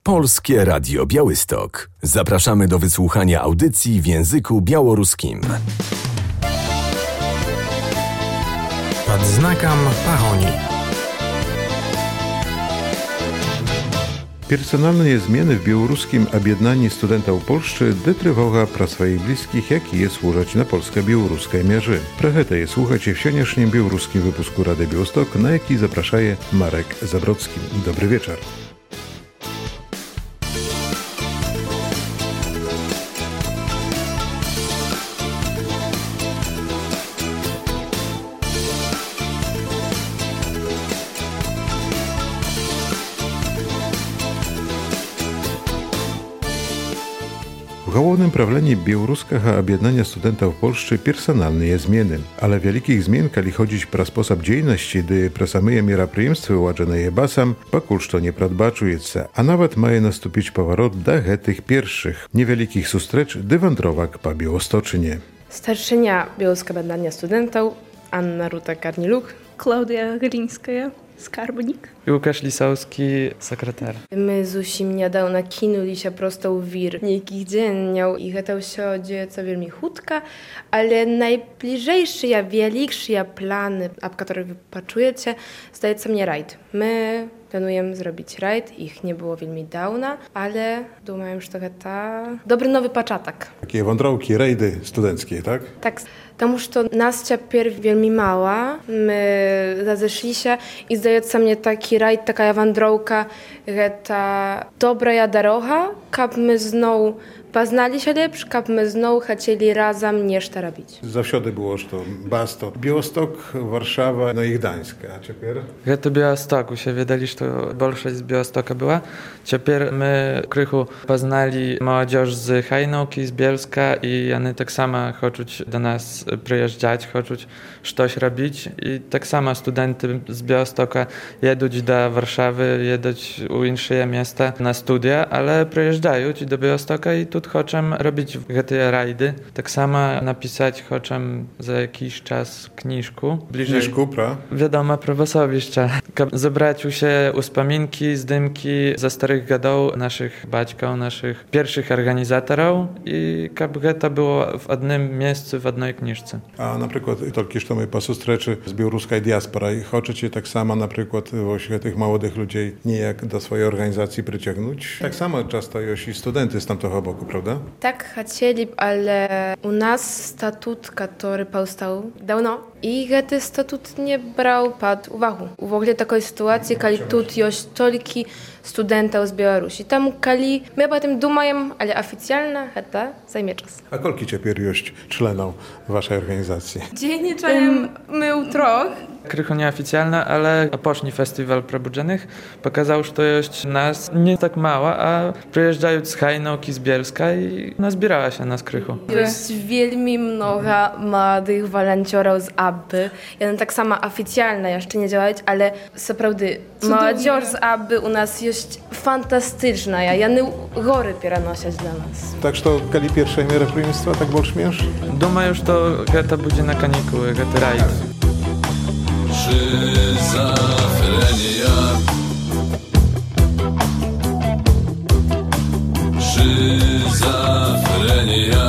Polskie Radio Białystok. Zapraszamy do wysłuchania audycji w języku białoruskim. Pod znakом Pahoni. Персональные змены в белорусскім аб'яднанні студэнтаў Польшчы ды трывога пра сваіх блізкіх, якія служаць на польска-беларускай мяжы. Пра гэта і слухаце в сённяшнім беларускім выпуску Рады Białystok, на які запрашае Марек Забродскі. Добры вечар. У галоўным правленні беларускага аб'яднання студэнтаў Польшчы персанальныя змены, але вялікіх змен, калі ходзіць пра спосаб дзейнасці ды пра самыя мерапрыемствы, уладжаныя басам, пакуль што не прадбачваецца, а нават мае наступіць паварот да гэтых першых невялікіх сустрэч ды вандровак па Białostoczynie. Старшыня Беларускага аб'яднання студэнтаў Анна Рута-Карнілюк, Клаўдыя Глінская, skarbnik. I Łukasz Lisowski, sekretar. My z Усім нядаўна кінуліся проста ў вір нейкіх дзеянняў, і гэта ўсё дзеецца вельмі хутка, але найбліжэйшыя, вялікшыя планы, аб которых вы пачуеце, здаецца мне райд. Мы плануем зрабіць райд, іх не было вельмі даўна, але думаем, што гэта добры новы пачатак. Такія вандроўкі, рэйды студэнцкія, так? Так, таму што нас цяпер вельмі мала, мы разышліся, і здаецца мне такі райд, такая вандроўка, гэта добрая дарога, каб мы зноў пазналіся лепш, каб мы зноў хацелі разам нешта рабіць. Заўсёды было, што бас то Białystok, Warszawa, no i Gdańsk, a цяпер? Гэта Białystok. Усе ведалі, што большасць з Białostoka była. Цяпер мы крыху пазналі маладзёж з Hajnówki, з Bielska і яны таксама хочуць да нас прыязджаць, хочуць штось рабіць. І таксама студэнты з Białostoka едуць да Варшавы, едуць у іншыя места на студыя, але прыязджаюць до Białostoka і тут хочам робіць гэтыя райды. Таксама напісаць хочам за якийś час кніжку. Кніжку пра? Вядома, пра васовішча. Каб забраць усе ўспамінкі, здымкі за старых гадоў нашых бацькаў, нашых першых арганізатараў і каб гэта было в адным месцы, в адной кніжцы. А, напрыклад, толькі што мы па сустрэчы з беларускай дыяспорай хочаце таксама, напрыклад, вось гэтых маладых людзей неяк да сваёй арганізацыі прыцягнуць? Таксама часта ёсць і студэнты з тамтога боку, правда? Так, хотели б, але у нас статут, который паўстаў даўно, і гэты статут не браў пад увагу. Увогуле такой сітуацыі, калі тут ёсць толькі студэнтаў з Беларусі. Таму, калі мы об этом думаем, але афіцыяльна гэта займе час. А колькі цяпер ёсць членаў вашай арганізацыі? Dzienniczałem my u troch. Крыху неафіцыяльна, але апошні фестываль прабуджаных паказаў, што ёсць нас не так мала, а прыязджаюць з Hajnówki, з Bielska і назбіралася нас крыху. Ёсць вельмі многа маладых валанцёраў з АББы. Яны таксама афіцыяльна яшчэ не дзялаюць, але сапраўды маладзёж з АББы у нас ёсць фантастычная. Яны горы пераносяць для нас. Так што, калі першае мерапрыемства, так больш-менш? Думаю, што гэта будзе на канікулы, гэты райд. Шизофрения. Шизофрения.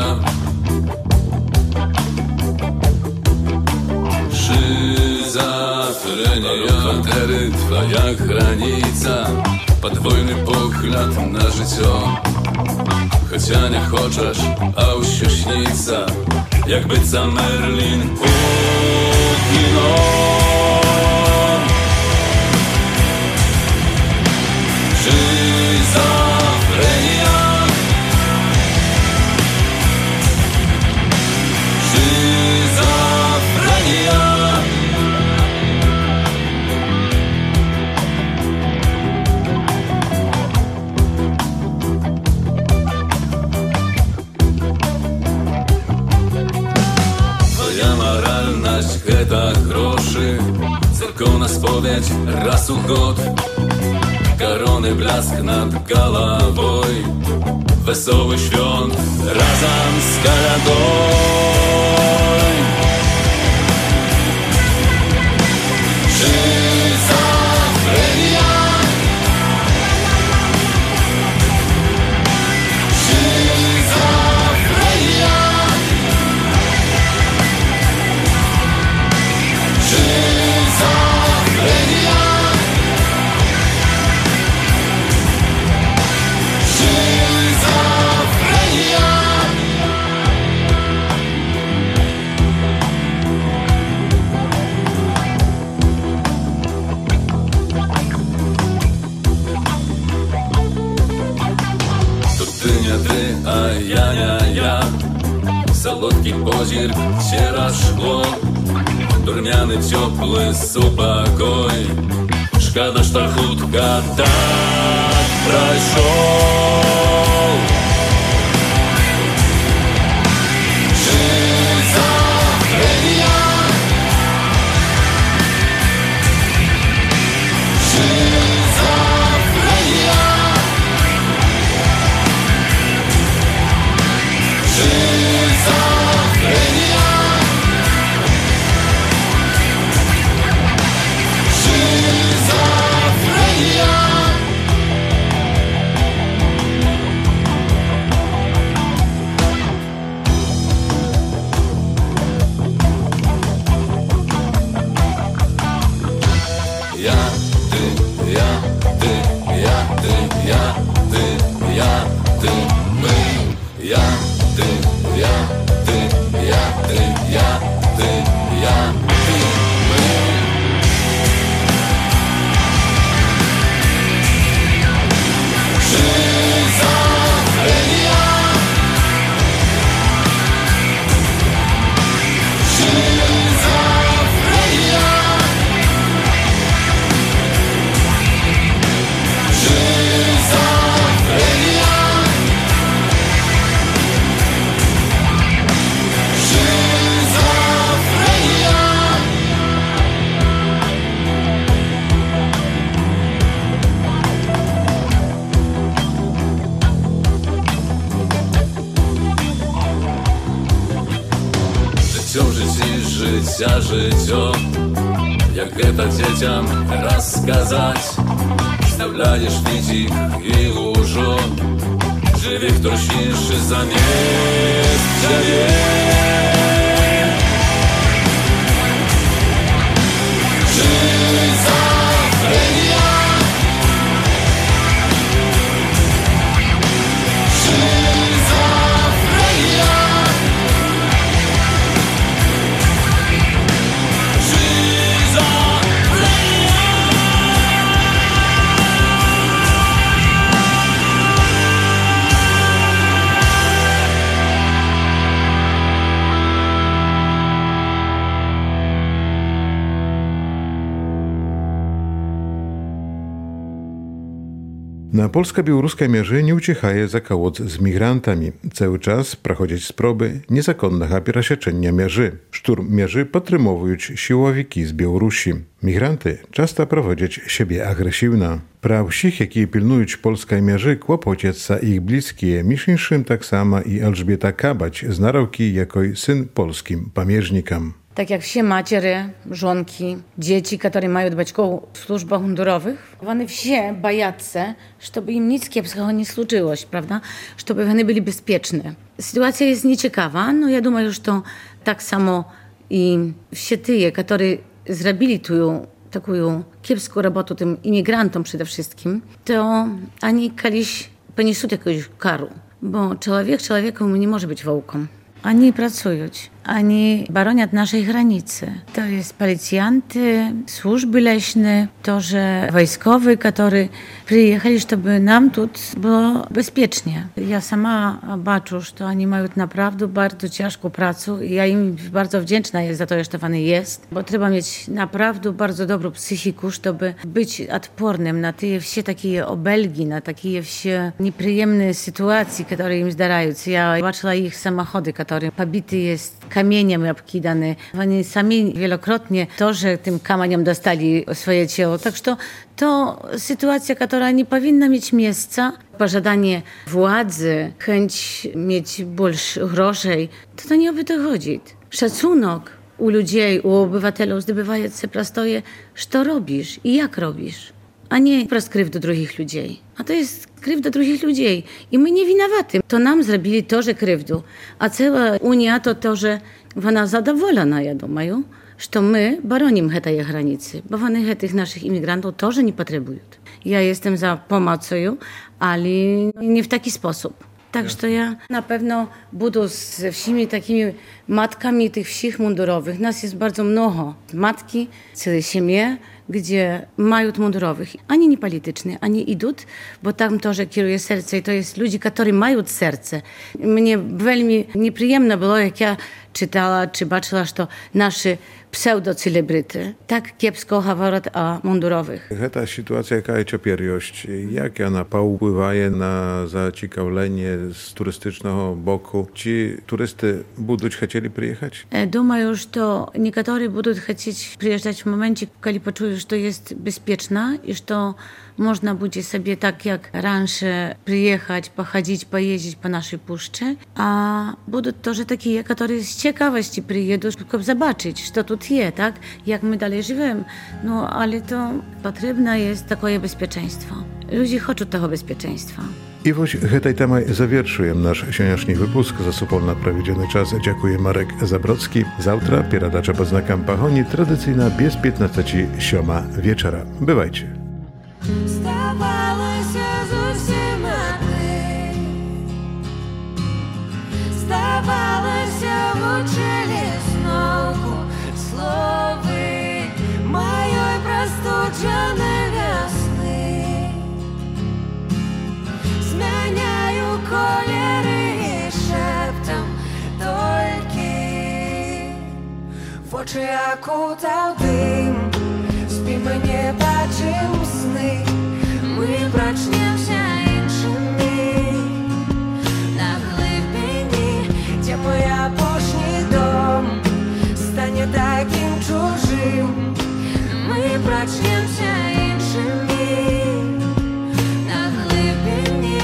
Шизофрения. Квартиры твоя граница. Подвойный погляд на життя. Хоча не хочеш, а ущо сниться, якби це Мерлін у кіно. Шизофренія. Шизофренія. Гэта грошы, церкоўна споведь раз у год, короны бляск над головой, веселый świąt разом с колядой. Шизофрения. Ty nie ty, a ja Солодкий позір, сіра шкло, дурмяний теплий супокой. Шкода, що хутка так пройшов. Шизофренія, шизофренія, шизофренія, шизофренія. Я, ты, я, ты, я, ты, я, ты, я, ты, мы. Я, ты, я, ты, я, ты, я, ты, я, ты, мы. Шизофрения, шизофрения, шизофрения, шизофрения. Життя в житті, життя, життя, як это дітям розказать. Вставляєш відік і уже живі, хто ще замість тебе. Шизофрения, шизофрения, Na polsko-białoruskiej mierze nie uciekaje za kołot z migrantami. Cały czas prochodzić sproby niezakonnego pierasieczenia mierzy. Szturm mierzy podtrzymują siłowiki z Białorusi. Migranty często prowadzić siebie agresywna. Pra всіх, які pilnują polskiej mierzy, kłopociec za ich bliskie, między tak samo i Elżbieta Kabać z Narałki jako syn polskim pamierznikom. Tak jak все матери, żonki, dzieci, które mają baćków w służbach mundurowych, one все boятся, żeby im nic kiepskiego nie случилось, prawda? Żeby one byli bezpieczne. Sytuacja jest nieciekawa, no ja думаю, że to tak samo i все te, którzy zrobili tu taką kiepską robotę tym imigrantom przede wszystkim, to oni kiedyś poniosą jakąś karę, bo człowiek człowiekom nie może być wołką. Oni pracują, oni bronią naszej granicy. To jest policjanty, służby leśne, to, że wojskowi, którzy przyjechali, żeby nam tu było bezpiecznie. Ja sama baczę, że oni mają naprawdę bardzo ciężką pracę i ja im bardzo wdzięczna jest za to, że oni jest, bo trzeba mieć naprawdę bardzo dobrą psychikę, żeby być odpornym na te wszystkie takie obelgi, na takie wszystkie nieprzyjemne sytuacje, które im zdarzają. Ja zobaczyła ich samochody, które pobity jest kamieniem obkidane. Oni sami wielokrotnie to, że tym kamieniem dostali swoje ciało. Tak że to sytuacja, która nie powinna mieć miejsca. Pożadanie władzy, chęć mieć больше groszej, to nie o to chodzi. Szacunek u ludzi, u obywateli zdobywa się prostoje, co robisz i jak robisz, a nie wprost krzywdę drugich ludzi. A to jest krzywda drugich ludzi i my nie winowaty. To nam zrobili to, że krzywdę, a cała Unia to, że ona zadowolona, ja думаю, że my bronimy tej granicy, bo oni tych naszych imigrantów też nie potrzebują. Ja jestem za pomocą, ale nie w taki sposób. Tak, że ja na pewno budę ze wszystkimi takimi matkami tych wszystkich mundurowych. Nas jest bardzo mnogo. Matki, całe семьи, gdzie mają mundurowych, ani nie polityczne, ani idą, bo tam to, że kieruje serce i to jest ludzi, którzy mają serce. Mnie veľmi nieprzyjemne było, jak ja czytała, czy baczyła, że to nasze pseudocelebryty tak kiepsko mówią o mundurowych. Ta sytuacja, jaka jest ciopieriosť, jak ona powpływa na zaciekawlenie z turystycznego boku? Ci turysty będą chcieli przyjechać? Думаю, że niektórzy będą chcieć przyjeżdżać w momencie, kiedy poczują, że to jest bezpieczne i że można będzie sobie tak jak раньше przyjechać, pochodzić, pojeździć po naszej puszczy, a będą też takie, którzy z ciekawości przyjedą, żeby zobaczyć, co tu jest, tak? Jak my dalej żyjemy. No, ale to potrzebne jest takie bezpieczeństwo. Ludzie chcą tego bezpieczeństwa. I właśnie tej temaj zawierszujem nasz sioniaszny wypusk. Za supol na prawiedziony czas dziękuję Marek Zabrocki. Zawtra pieradacza pod znakiem Pahoni, tradycyjna bez 15:07 wieczora. Bywajcie. Здавалося зовсім одни, здавалося в очелі знову слови моєї простудженої весни. Зміняю кольори і шептом тільки в очі окутав дим. Спи, мы не бачим сны, мы прочнемся іншими. На глибині, де мой апошній дом стане таким чужим, ми прочнемся іншими. На глибині.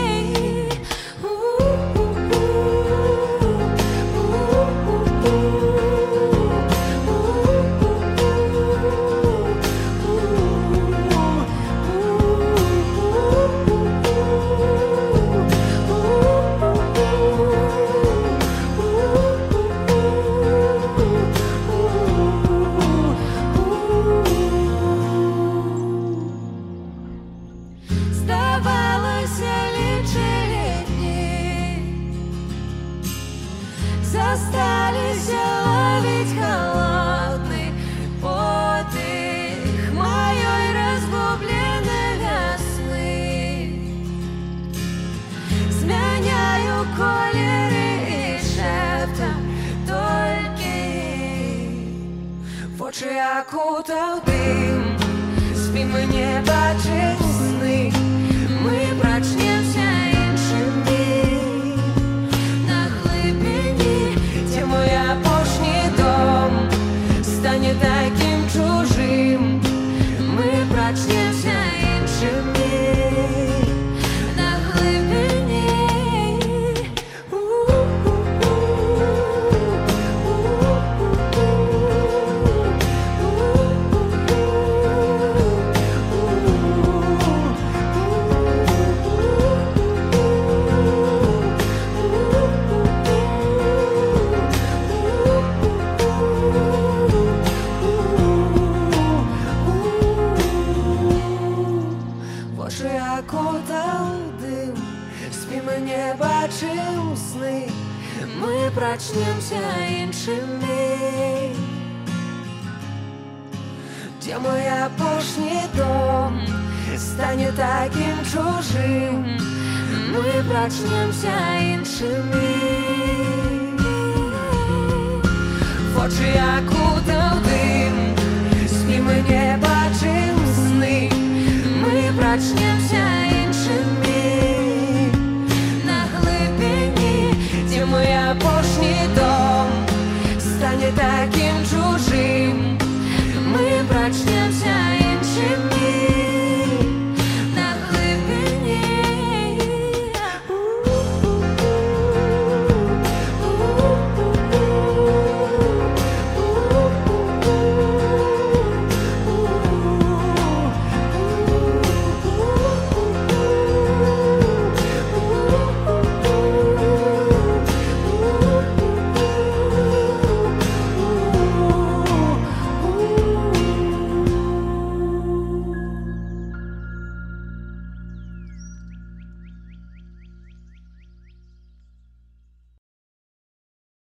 Застались ловить холодный подых моей разгубленной весны. Зміняю кольори і шептом тільки в очі окутав дим. Спи, ми не бачим сни, ми прочнемся іншими. Мой апошній дом стане таким чужим, ми прочнемся іншими. На глибині. Не бачим сни, ми прочнемся іншими. Де мой апошній дом стане таким чужим, ми прочнемся іншими. В очі окутав дим, спи, ми не бачим сни, ми прочнемся